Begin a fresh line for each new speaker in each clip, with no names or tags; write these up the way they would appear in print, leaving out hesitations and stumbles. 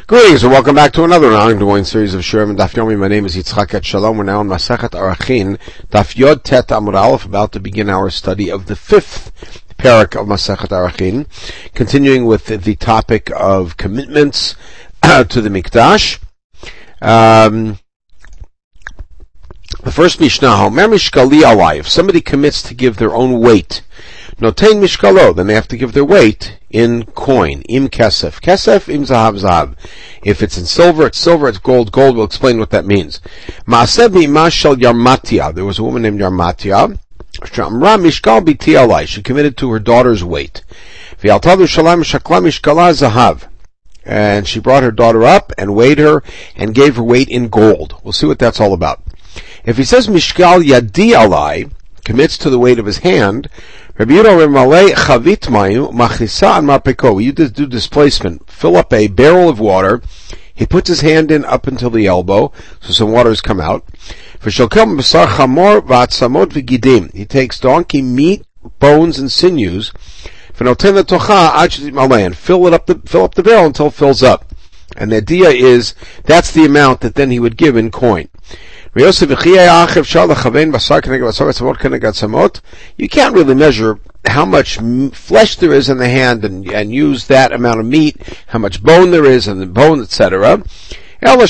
Greetings and welcome back to another ongoing series of Shurim and Daf Yomi. My name is Yitzchak Etshalom. We're now in Masechet Arachin, Daf Yod Tet Amud Aleph, about to begin our study of the fifth parak of Masechet Arachin, continuing with the topic of commitments to the Mikdash. The first Mishnah, Homer Mishkali Alai, if somebody commits to give their own weight, Notein Mishkalo, then they have to give their weight in coin, im kesef. Kesef, im zahav, zahav. If it's in silver, it's silver, it's gold, gold. We'll explain what that means. Maaseh b'imah shel Yarmatia. There was a woman named Yarmatia. She'amra mishkal biti alai. She committed to her daughter's weight. V'yalta l'Yerushalayim shakla mishkala zahav. And she brought her daughter up and weighed her and gave her weight in gold. We'll see what that's all about. If he says mishkal yadi alai, commits to the weight of his hand, Rabbi Yehuda you just do displacement. Fill up a barrel of water. He puts his hand in up until the elbow, so some waters come out. He takes donkey meat, bones, and sinews, and fill up the barrel until it fills up. And the idea is that's the amount that then he would give in coin. You can't really measure how much flesh there is in the hand and use that amount of meat, how much bone there is in the bone, etc. We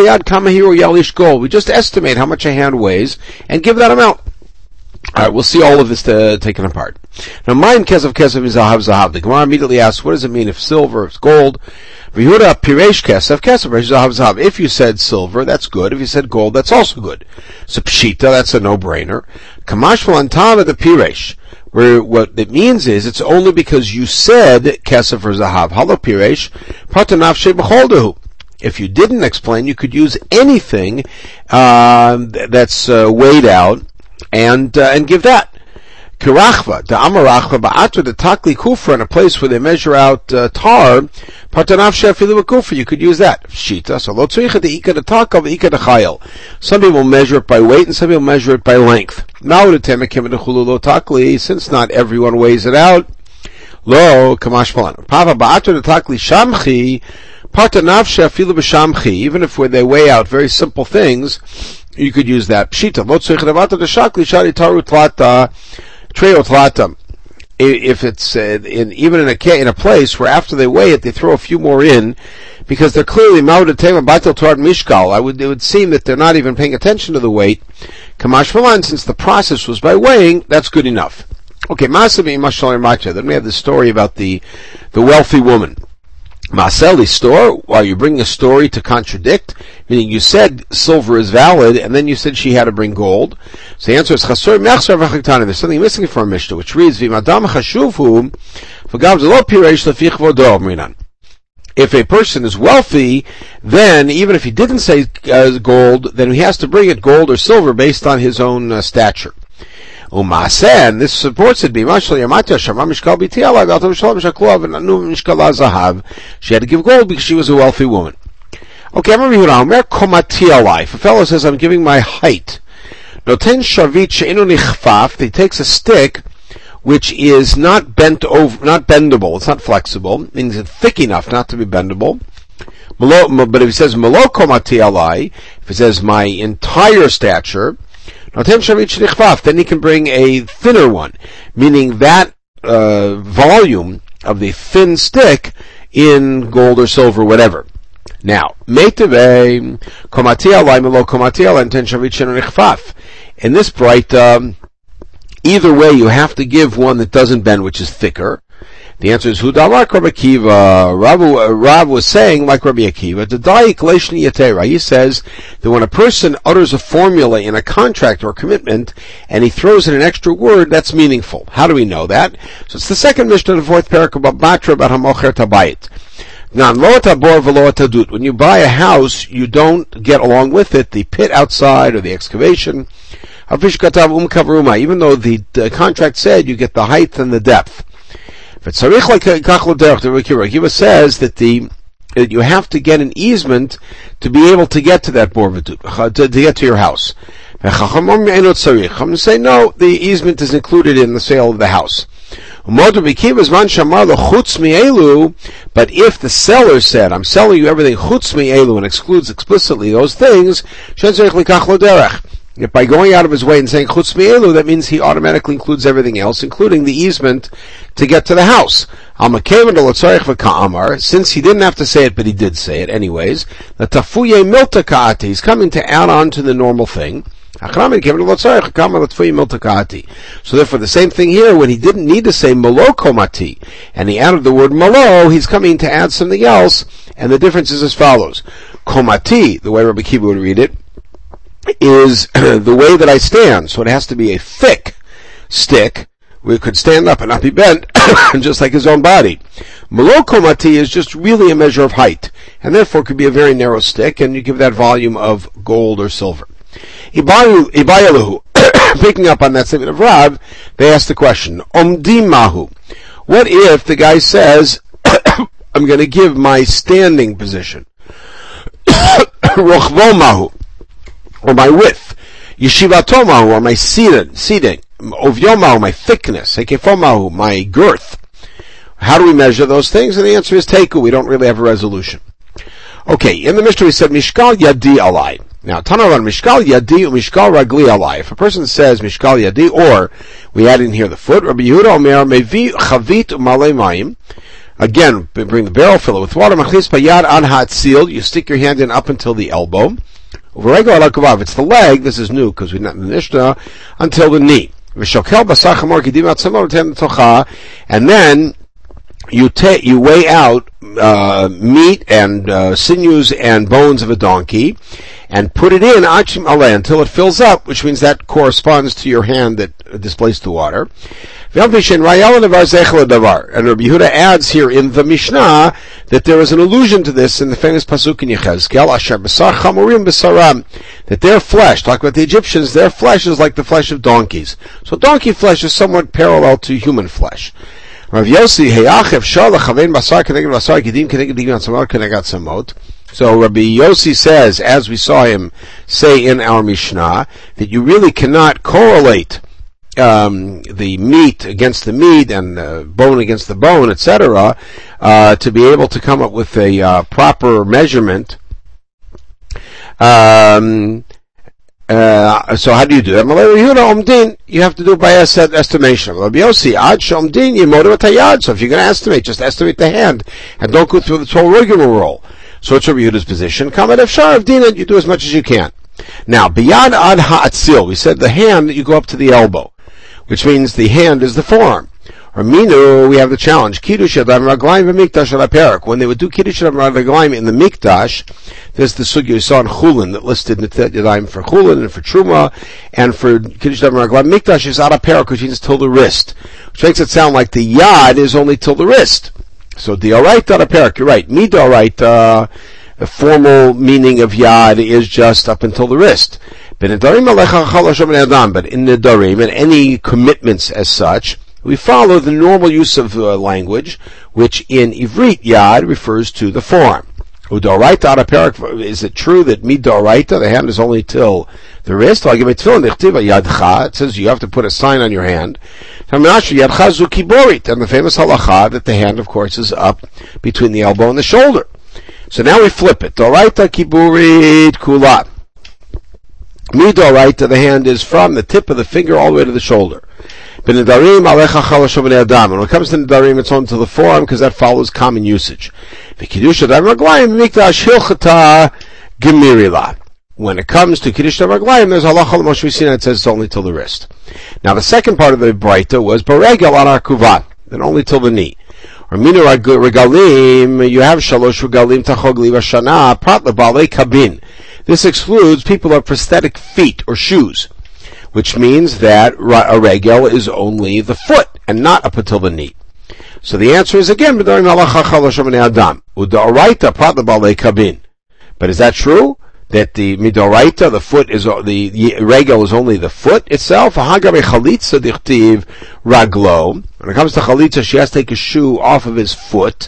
just estimate how much a hand weighs and give that amount. Alright, we'll see all of this taken apart. Now, mine kesef is zahav zahav. The Gemara immediately asks, what does it mean if silver is gold? V'huda piresh kesef zahav zahav. If you said silver, that's good. If you said gold, that's also good. So pshita, that's a no-brainer. Kamash v'lantana the piresh. Where what it means is, it's only because you said kesef or zahav. Halo piresh, patanav shebecholdahu. If you didn't explain, you could use anything that's weighed out and give that. Kirachva, the amarachva, ba'atra, the takli kufra, in a place where they measure out tar, patanav shefilu kufra, you could use that. Shita, so lo tzricha de ika de takal, ika de chayil. Some people measure it by weight, and some people measure it by length. Now the temekim de chulu lo takli, since not everyone weighs it out, lo kamash palan. Pava ba'atra de takli shamchi, patanav shefilu b'shamchi, even if when they weigh out very simple things, you could use that. Pshita, lo tzricha de vata de shakli, shari taru tlata, treo tlata. If it's even in a place where after they weigh it, they throw a few more in, because they're clearly ma'udet tema baitel toward mishkal. It would seem that they're not even paying attention to the weight. Kamash malan, since the process was by weighing, that's good enough. Okay, masabi mashal macha. Then we have the story about the wealthy woman. Maseli store, while you bring a story to contradict, meaning you said silver is valid, and then you said she had to bring gold. So the answer is chasor mechsar v'chaktani. There's something missing from our Mishnah, which reads v'madam chashuvu v'gav zelo piresh lefich vodo minan. If a person is wealthy, then even if he didn't say gold, then he has to bring it gold or silver based on his own stature. And this supports it. She had to give gold because she was a wealthy woman. Okay, if a fellow says, I'm giving my height, he takes a stick which is not bent over, not bendable, it's not flexible, means it's thick enough not to be bendable. But if he says, if he says my entire stature, then he can bring a thinner one, meaning that volume of the thin stick in gold or silver, whatever. Now, in this bright, either way you have to give one that doesn't bend, which is thicker. The answer is Hudalak Rabbi Akiva. Rav was saying, like Rabbi Akiva, he says that when a person utters a formula in a contract or a commitment, and he throws in an extra word, that's meaningful. How do we know that? So it's the second Mishnah of the fourth parak about Matra, about Hamocher Tabayit. When you buy a house, you don't get along with it the pit outside or the excavation. Even though the contract said you get the height and the depth. Akiva says that you have to get an easement to be able to get to that borvatut, to get to your house. Chachamim say no, the easement is included in the sale of the house. But if the seller said, I'm selling you everything chutz mi'elu, and excludes explicitly those things, if by going out of his way and saying chutz mi'elu, that means he automatically includes everything else, including the easement to get to the house. Since he didn't have to say it, but he did say it anyways, he's coming to add on to the normal thing. So therefore, the same thing here, when he didn't need to say malo komati, and he added the word malo, he's coming to add something else, and the difference is as follows. Komati, the way Rabbi Kiva would read it, is the way that I stand, so it has to be a thick stick, where it could stand up and not be bent, just like his own body. Malo komati is just really a measure of height, and therefore could be a very narrow stick, and you give that volume of gold or silver. Ibayalahu, picking up on that statement of Rav, they ask the question, Omdim mahu. What if the guy says, I'm going to give my standing position? Rochvo mahu, or my width. Yeshivato mahu, or my seating. Ovyo mahu, my thickness. Hekefo mahu, my girth. How do we measure those things? And the answer is teku. We don't really have a resolution. Okay, in the Mishnah we said, Mishkal yadi alai. Now, Tanaran Mishkal Yadi Mishkal Ragli Alai. If a person says Mishkal Yadi, or we add in here the foot, Rabbi Yehuda Omer Mevi Chavit Umalei Mayim. Again, bring the barrel, fill it with water. Machlis Payad An Hatzil. You stick your hand in up until the elbow. Uvarego Alakuvav. It's the leg. This is new because we're not in the Mishnah until the knee. Vishokel Basar Chamor Kidim Atzamor Ten Tocha. And then you weigh out meat and sinews and bones of a donkey, and put it in achim aleh until it fills up, which means that corresponds to your hand that displaced the water. And Rabbi Yehuda adds here in the Mishnah that there is an allusion to this in the famous pasuk in Yechezkel, Asher Basar Chamurim Basaram, that their flesh, talk about the Egyptians, their flesh is like the flesh of donkeys. So donkey flesh is somewhat parallel to human flesh. Rav Yossi, so Rabbi Yossi says, as we saw him say in our Mishnah, that you really cannot correlate the meat against the meat and the bone against the bone, etc., to be able to come up with a proper measurement. So how do you do that? You have to do it by estimation. So if you're going to estimate, just estimate the hand, and don't go through this whole rigmarole. So it's Rabbi Yehuda's position. You do as much as you can. Now, beyond ad ha'atzil, we said the hand that you go up to the elbow, which means the hand is the forearm. Or minu, we have the challenge. Kiddush Yadayim Raglayim v'Mikdash al HaPerak. When they would do Kiddush Yadayim Raglayim in the Mikdash, there's the sugya you saw in Chulin that listed Netilat Yadayim for Chulin and for Truma, and for Kiddush Yadayim Raglayim. Mikdash is al HaPerak, which means till the wrist, which makes it sound like the Yad is only till the wrist. So the Oraita al HaPerak, you're right. Midoraita, the formal meaning of Yad is just up until the wrist. But in Nedarim, and any commitments as such, we follow the normal use of language, which in Ivrit Yad refers to the forearm. Udoraita ad HaPerak, is it true that midoraita, the hand is only till the wrist? I'll give it tefillin, yadcha, it says you have to put a sign on your hand. Yadcha zu kiborit, and the famous halacha that the hand, of course, is up between the elbow and the shoulder. So now we flip it. Doraita kiburit kula. Midoraita, the hand is from the tip of the finger all the way to the shoulder. When it comes to Nedarim, it's on to the forearm because that follows common usage. When it comes to Kiddush Raglayim, there's halacha l'Moshe Sinai, it says it's only till the wrist. Now the second part of the Braita was Baregel on Arkuvat, then only till the knee. Or Minu Regalim, you have Shalosh Regalim Tachogli Vashana, Prat Lebalei Kabin. This excludes people of prosthetic feet or shoes, which means that a regel is only the foot and not up until the knee. So the answer is again, but is that true? That the midoraita, the foot is, the regel is only the foot itself? When it comes to chalitza, she has to take a shoe off of his foot.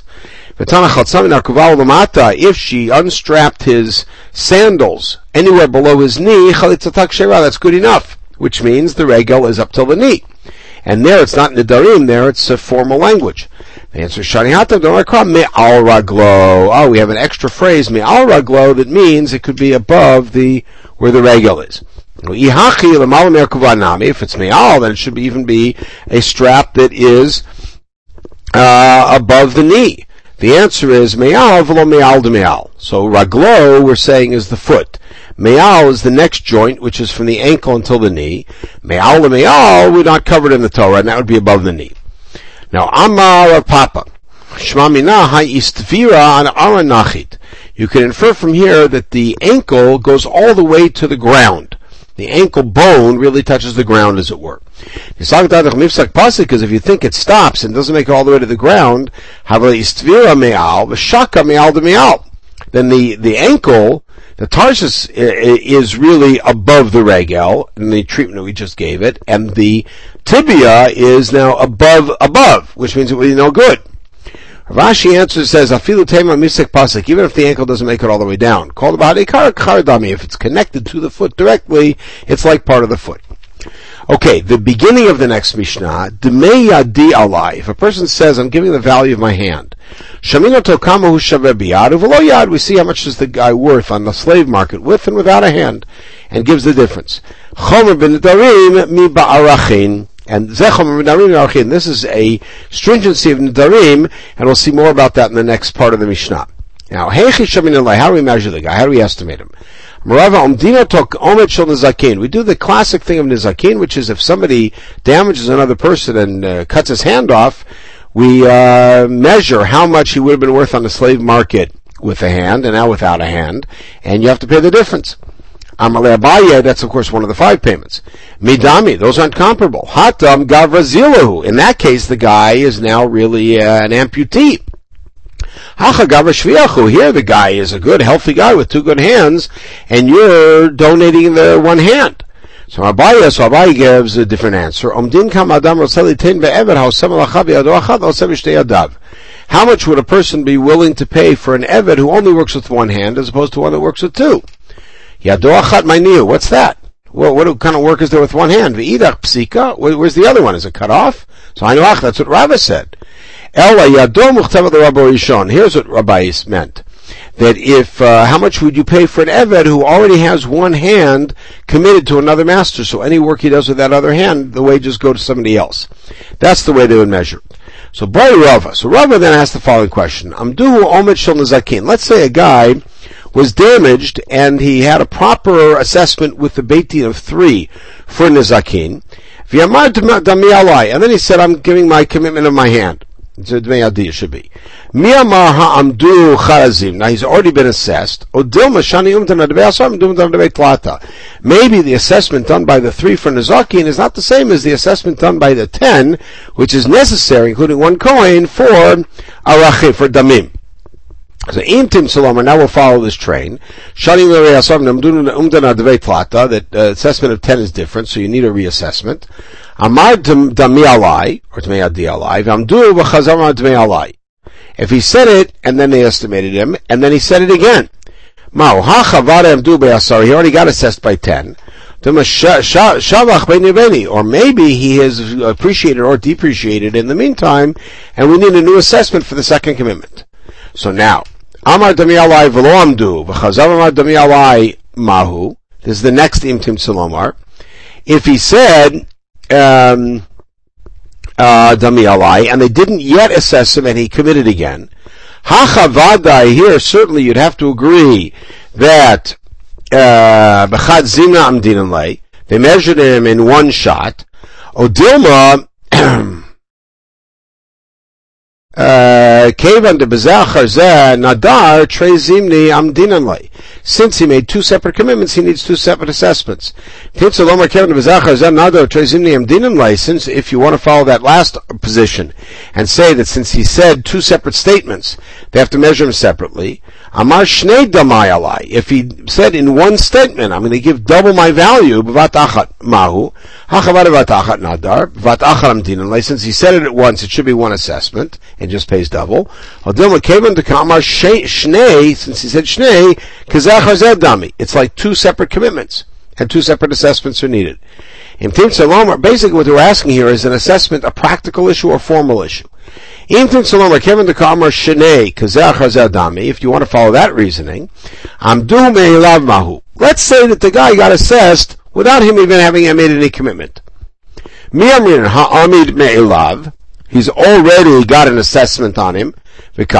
If she unstrapped his sandals anywhere below his knee, that's good enough, which means the regel is up till the knee. And there it's not Nidarim, there it's a formal language. The answer is Shani Hatav, don't Me'al Raglo. Oh, we have an extra phrase, Me'al Raglo, that means it could be above where the regel is. If it's Me'al, then it should even be a strap that is above the knee. The answer is Me'al v'lo Me'al de Me'al. So Raglo, we're saying, is the foot. Me'al is the next joint, which is from the ankle until the knee. Me'al de Me'al, we're not covered in the Torah, and that would be above the knee. Now, Amar Rav Papa, Shma Mina ha'istvira an aranachit. You can infer from here that the ankle goes all the way to the ground. The ankle bone really touches the ground, as it were. Because if you think it stops and doesn't make it all the way to the ground, then the ankle, the tarsus, is really above the regel in the treatment that we just gave it, and the tibia is now above, which means it would be no good. Rashi answers, says, Afilu tema misek pasik, even if the ankle doesn't make it all the way down. Called about ikar kardami, if it's connected to the foot directly, it's like part of the foot. Okay, the beginning of the next Mishnah, Dmei yadi alai. If a person says, I'm giving the value of my hand, Shaminoto kamahu shaveh biyad uvelo yad, we see how much is the guy worth on the slave market, with and without a hand, and gives the difference. Chomer ben nidarim mi ba'arachin. And this is a stringency of Nidarim, and we'll see more about that in the next part of the Mishnah. Now, how do we measure the guy? How do we estimate him? We do the classic thing of Nizakin, which is if somebody damages another person and cuts his hand off, we measure how much he would have been worth on the slave market with a hand, and now without a hand, and you have to pay the difference. Amalei Abaye, that's of course one of the 5 payments. Midami, those aren't comparable. Hatam Gavrazilahu. In that case, the guy is now really an amputee. Hacha Gavrashviachu. Here the guy is a good, healthy guy with 2 good hands, and you're donating the one hand. So Abaye gives a different answer. How much would a person be willing to pay for an eved who only works with one hand as opposed to one that works with 2? What's that? Well, what kind of work is there with one hand? V'idach psika. Where's the other one? Is it cut off? So I know, that's what Rava said. Here's what Rabbi meant. That if, how much would you pay for an eved who already has one hand committed to another master? So any work he does with that other hand, the wages go to somebody else. That's the way they would measure it. So Rava. So Rava then asked the following question. Amduhu omet shel nezakin. Let's say a guy was damaged, and he had a proper assessment with the Beit Din of 3 for Nizakin. And then he said, I'm giving my commitment of my hand. So Dmei Yadi should be. Now he's already been assessed. Maybe the assessment done by the 3 for Nizakin is not the same as the assessment done by the 10, which is necessary, including 1 coin, for Arache, for Damim. So Imtim Salomar, now we'll follow this train. That assessment of 10 is different, so you need a reassessment. Amar Dami Alai, or Dmei Adi Alai, V'amdu V'chazar Dmei Alai. If he said it, and then they estimated him, and then he said it again. He already got assessed by 10. Or maybe he has appreciated or depreciated in the meantime, and we need a new assessment for the second commitment. So now, Amar Dami Alai V'lo Amdu, V'chazar Amar Dami Alai Mahu. This is the next Imtim Salomar. If he said, Dami Alai, and they didn't yet assess him and he committed again, Hachavadai, here certainly you'd have to agree that, B'chad Zimna Amdinan Lei, they measured him in one shot. Odilma, Kevan de Bezachar Zeh Nadar Trei Zimni Amdinan Lei. Since he made 2 separate commitments, he needs 2 separate assessments. Since if you want to follow that last position and say that since he said 2 separate statements, they have to measure him separately. Amar Shnei Damai Alai. If he said in one statement, I'm going to give double my value, B'vat Achat Mahu, Hachavad B'vat Achat Nadar, B'vat Achat Amdinan Lei. Since he said it at once, it should be 1 assessment and just pays double. Odilma Kevan de Kamar Shnei, since he said Shnei, it's like 2 separate commitments. and two separate assessments are needed. Basically what we're asking here is an assessment, a practical issue or formal issue. If you want to follow that reasoning, let's say that the guy got assessed without him even having made any commitment. He's already got an assessment on him. Maybe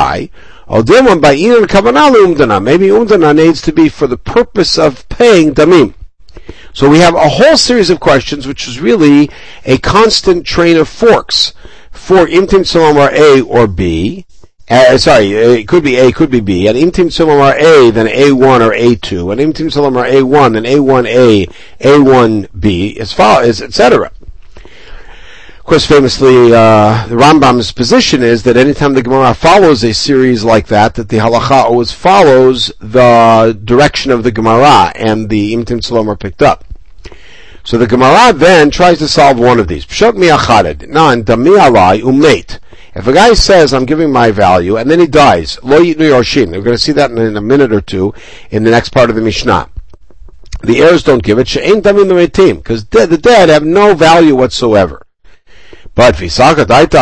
umdana needs to be for the purpose of paying damim. So we have a whole series of questions, which is really a constant train of forks for imtim salomar A or B. It could be A, could be B. And imtim salomar A, then A1 or A2. And imtim salomar A1, then A1A, A1B, as follows, etc. Of course, famously, the Rambam's position is that anytime the Gemara follows a series like that the halacha always follows the direction of the Gemara, and the imtim salom are picked up. So the Gemara then tries to solve one of these. Pshot mi'achaded. Nan dami alai umeit. If a guy says, I'm giving my value, and then he dies, lo yitnu yorshin. We're going to see that in a minute or two in the next part of the Mishnah. The heirs don't give it. She'ein damin l'meitim. Because the dead have no value whatsoever. But if you think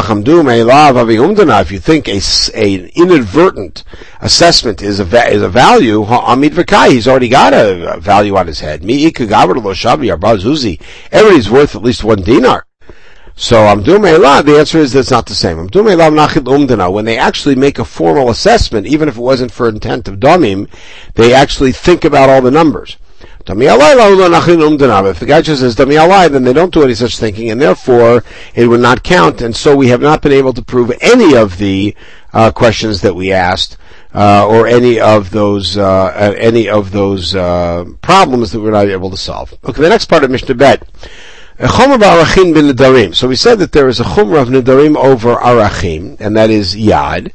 an inadvertent assessment is a value, he's already got a value on his head. Everybody's worth at least 1 dinar. So the answer is that's not the same. When they actually make a formal assessment, even if it wasn't for intent of damim, they actually think about all the numbers. If the guy just says Dami Alai, then they don't do any such thinking, and therefore it would not count, and so we have not been able to prove any of the questions that we asked, or any of those problems that we're not able to solve. Okay, the next part of Mishnah Bet. So we said that there is a chumrah of nedarim over arachim, and that is yad.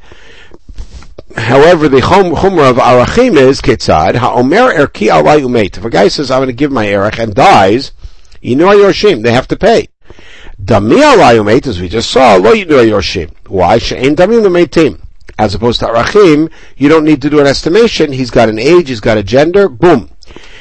However, the chumrah of arachim is ketzad ha'omer erki alai umeit. If a guy says I'm going to give my erech and dies, yinu yorshim, they have to pay. Dami alai umeit, as we just saw, lo yinu yorshim. Why? She'ein damim umeitim. As opposed to arachim, you don't need to do an estimation. He's got an age, he's got a gender. Boom.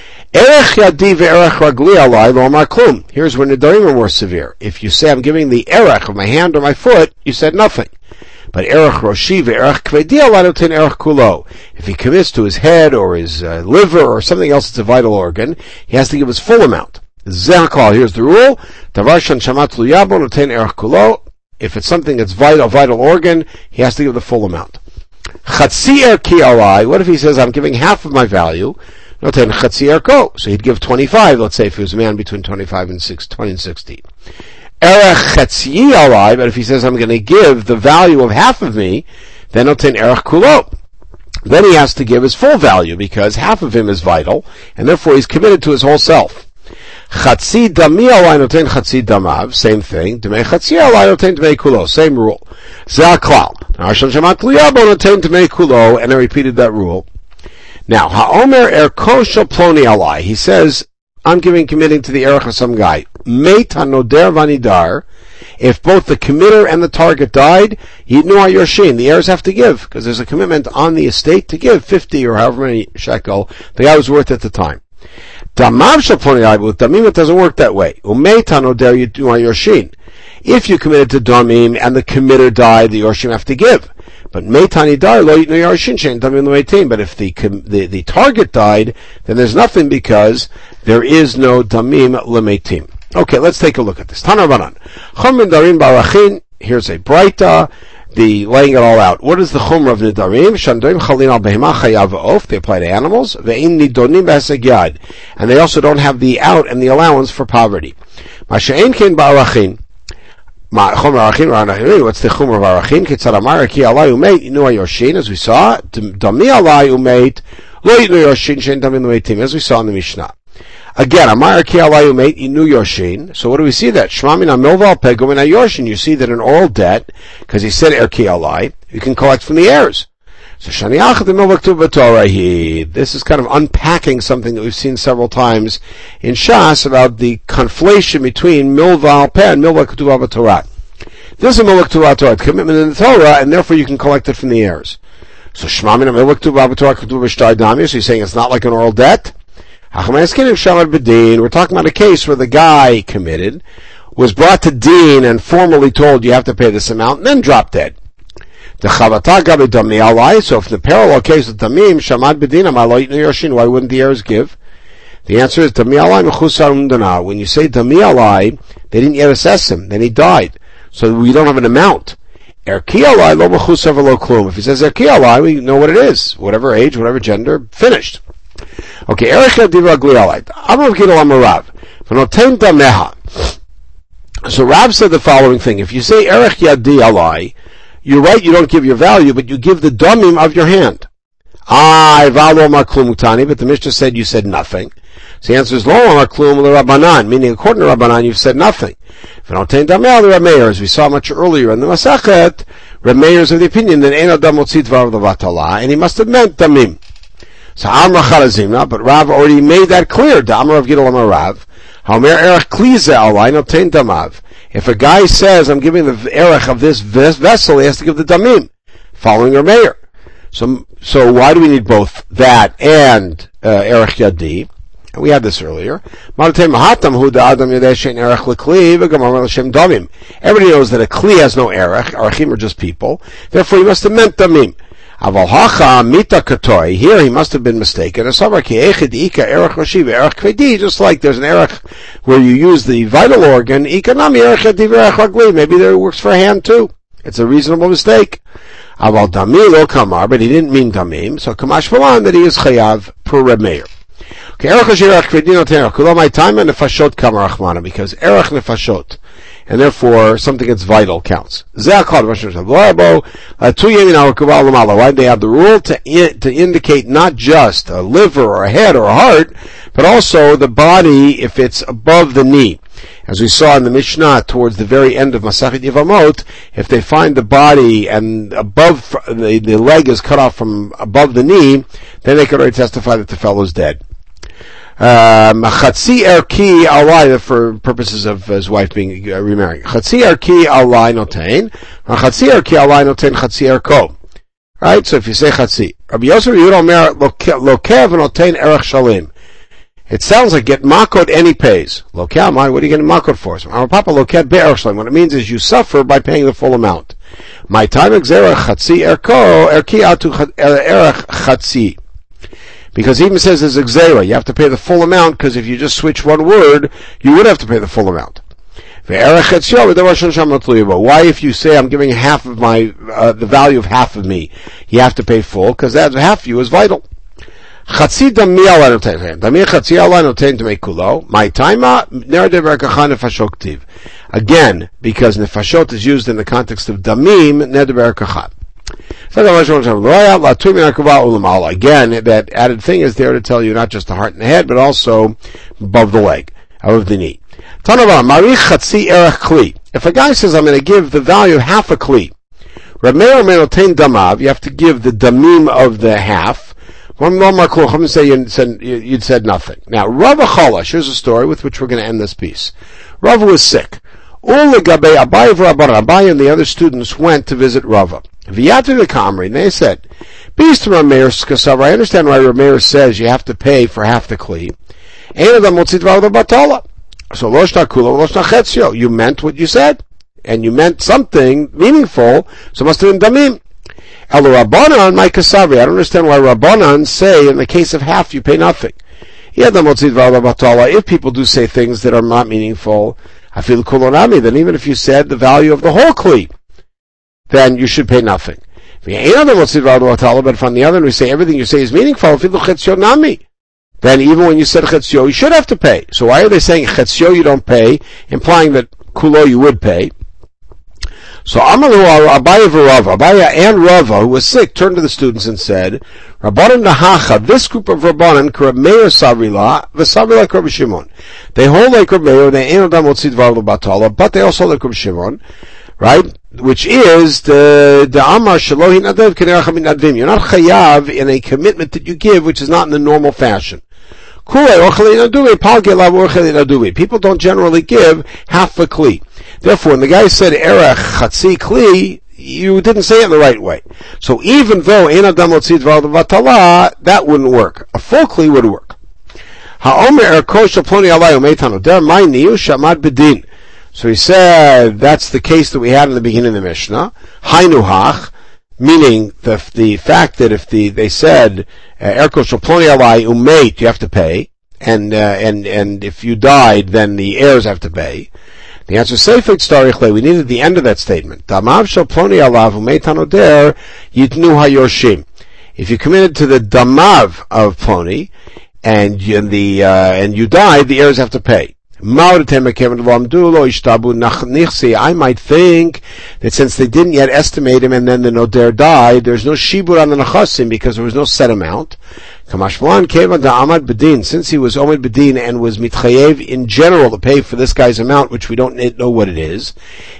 Erech yadi ve'erech ragli alai lo amar klum. Here's where nedarim are more severe. If you say I'm giving the erech of my hand or my foot, you said nothing. But erech roshi ve'erech kvedi alai noten erech kulo. If he commits to his head or his liver or something else that's a vital organ, he has to give his full amount. Zeh, here's the rule. Davar shan shamat luyabo noten erech kulo. If it's something that's vital organ, he has to give the full amount. Chatzi erki alai. What if he says I'm giving half of my value? Noten chatzi erko. So he'd give 25. Let's say if he was a man between 20 and 60. Erech chetzi alai, but if he says I'm going to give the value of half of me, then noten erech kulo. Then he has to give his full value because half of him is vital, and therefore he's committed to his whole self. Chatzi dami alai noten chatzi damav, same thing. Dmei chatzi alai noten dmei kulo, same rule. Zeh klal. Harshan shamat liyabo noten dmei kulo, and I repeated that rule. Now, ha'omer erko shel ploni alai. He says, I'm committing to the erech of some guy. Meit hanoder vanidar. If both the committer and the target died, yitnu hayorshin. The heirs have to give, because there's a commitment on the estate to give 50 or however many shekel the guy was worth at the time. Damav shel ploni alai, but with damim it doesn't work that way. Umeit hanoder yitnu hayorshin. If you committed to damim and the committer died, the yorshim have to give. But meitani dar lo yitnu yarshin shein damim l'meitim. But if the target died, then there's nothing because there is no damim l'meitim. Okay, let's take a look at this. Tana Rabanan. Chum darim barachin. Here's a braita. The laying it all out. What is the chumrah of nidarim? Shandarim chalin al behema chayav v'of. They apply to animals. Ve'im nidonim b'haseg yad. And they also don't have the out and the allowance for poverty. Masha'en ken barachin. What's the chumrah of arachin? Ketzad amar ki alai umeit yinu hayorshin, as we saw. Dami alai umeit lo yinu yorshin shein damim l'meitim, as we saw in the Mishnah. Again, amar ki alai umeit yinu yorshin. So what do we see that? Shma min ha-milva al-pego min ha-yorshin. You see that in oral debt, because he said erki alai, you can collect from the heirs. So shaniach the milva k'tuv b'torah. This is kind of unpacking something that we've seen several times in Shas about the conflation between milva al-peh and milva k'tuv b'torah. This is a milva k'tuv b'torah, commitment in the Torah, and therefore you can collect it from the heirs. So shma min ha-milva k'tuv b'torah k'tuv b'shtar dami. So you're saying it's not like an oral debt? We're talking about a case where the guy committed, was brought to Din and formally told you have to pay this amount, and then dropped dead. So if in the parallel case of Damim, Shamad Bedin, why wouldn't the heirs give? The answer is, when you say Dami Alai, they didn't yet assess him, then he died. So we don't have an amount. Erki Alai lo mechusav v'lo klum. If he says Erki Alai, we know what it is. Whatever age, whatever gender, finished. Okay, Erech Yadi Ragli Alai. Amar Gidol Amar Rav. V'noten dameha. So Rav said the following thing. If you say Erech Yadi Alai, you're right, you don't give your value, but you give the damim of your hand. Valo Amar Klum Utani, but the Mishnah said you said nothing. So the answer is Lo Amar Klum L'Rabbanan, meaning according to Rabbanan, you've said nothing. V'noten dameha l'Rameir, as we saw much earlier in the Masachet, Rameir is of the opinion that Ein Adam Motzi Dvar L'Vatala, and he must have meant damim. So Amra Charazimna, but Rav already made that clear. The Amar of Gidol Amar Rav. Haomer Erech Klize Alai Notein Damav. If a guy says, I'm giving the Erech of this vessel, he has to give the Damim, following her mayor. So why do we need both that and Erech Yadi? And we had this earlier. Everybody knows that a Kli has no Erech. Arachim are just people. Therefore, he must have meant Damim. Aval hacha mita katoi. Here he must have been mistaken. Just like there's an erech where you use the vital organ, maybe there it works for a hand too. It's a reasonable mistake. Aval damilo kamar, but he didn't mean damim. So kamash malan that he is chayav per Reb Meir. Okay, erech kvedi noten kulamai time and nefashot kamar achmana, because erech nefashot, and therefore something that's vital counts. Why do they have the rule to indicate not just a liver or a head or a heart, but also the body if it's above the knee? As we saw in the Mishnah towards the very end of Masachet Yevamot, if they find the body and above the leg is cut off from above the knee, then they can already testify that the fellow's dead. Chatzi erki alai, for purposes of his wife being remarrying. Chatzi erki alai notein. Chatzi erki alai notein chatzi erko. Right? So if you say chatzi. Rabbi Yosef Yehuda Omer lokev notein erech shalim. It sounds like get makot and he pays. Lokev, what are you getting makot for? So our papa lokev be'erech shalim. What it means is you suffer by paying the full amount. My time exera chatzi erko erki atu erech chatzi. Because he even says there's a gzera, you have to pay the full amount, because if you just switch one word, you would have to pay the full amount. Why if you say I'm giving half of my, the value of half of me, you have to pay full, because that half of you is vital. My time, again, because nefashot is used in the context of damim, neder kachat. Again, that added thing is there to tell you not just the heart and the head, but also above the leg, above the knee. If a guy says, I'm going to give the value of half a kli, you have to give the damim of the half. You'd said nothing. Now, Rav Chalash, here's a story with which we're going to end this piece. Rav was sick. Abai and the other students went to visit Rava. V'yatu the Kamri, and they said, Beast to Rameir Skasav, I understand why Rameir says you have to pay for half the kli. So you meant what you said, and you meant something meaningful, so it must have been damim. El Rabbanan, my Kasavi, I don't understand why Rabbanan say in the case of half you pay nothing. If people do say things that are not meaningful, I feel kulonami, then even if you said the value of the whole kli, then you should pay nothing. But if on the other hand we say everything you say is meaningful, then even when you said chetzio, you should have to pay. So why are they saying chetzio you don't pay, implying that kulo you would pay? So Amalu Abaya and Rava, who was sick, turned to the students and said, Rabbanan Nahacha, this group of Rabbanan, Meir Savrila, Vesavila Rabbi Shimon. They hold like Rabbi Meir, they ain't Adam Motzid Varlo Batala, but they also like Rabbi Shimon, right? Which is the Amar Shalohi Nadav Kenerach Min Nadvim. You're not chayav in a commitment that you give, which is not in the normal fashion. People don't generally give half a kli. Therefore, when the guy said erech chatzi kli, you didn't say it in the right way. So even though ein adam lotzid v'al vatala, that wouldn't work. A full kli would work. Ha'omer erko shel ploni alai umeitano der mai niu shamad bedin. So he said that's the case that we had in the beginning of the Mishnah. Hainu hach, meaning the fact that if they said erko shel ploni alai umeit, you have to pay, and if you died, then the heirs have to pay. The answer is Seifik Starichle. We needed the end of that statement. Damav shel ploni alav umeitano der yitnu hayorshim. If you committed to the damav of ploni and you died, the heirs have to pay. I might think that since they didn't yet estimate him and then the noder died, there's no shibur on the nechasim because there was no set amount. Since he was omid bedin and was mitchayev in general to pay for this guy's amount, which we don't know what it is,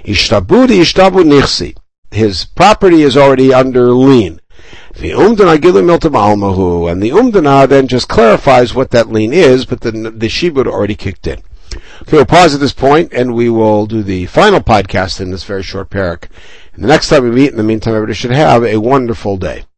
his property is already under lien. The umdana then just clarifies what that lien is, but the shibur already kicked in. Okay, we'll pause at this point, and we will do the final podcast in this very short parak. And the next time we meet, in the meantime, everybody should have a wonderful day.